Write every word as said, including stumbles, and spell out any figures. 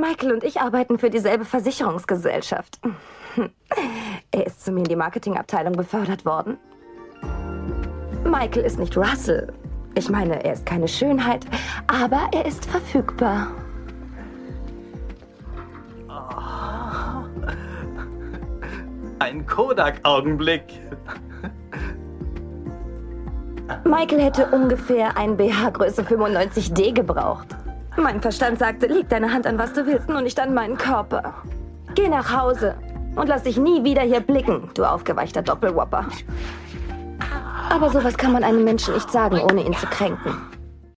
Michael und ich arbeiten für dieselbe Versicherungsgesellschaft. Er ist zu mir in die Marketingabteilung befördert worden. Michael ist nicht Russell. Ich meine, er ist keine Schönheit, aber er ist verfügbar. Oh. Ein Kodak-Augenblick. Michael hätte ungefähr ein B H Größe fünfundneunzig D gebraucht. Mein Verstand sagte, leg deine Hand an, was du willst, nur nicht an meinen Körper. Geh nach Hause und lass dich nie wieder hier blicken, du aufgeweichter Doppelwhopper. Aber sowas kann man einem Menschen nicht sagen, ohne ihn zu kränken.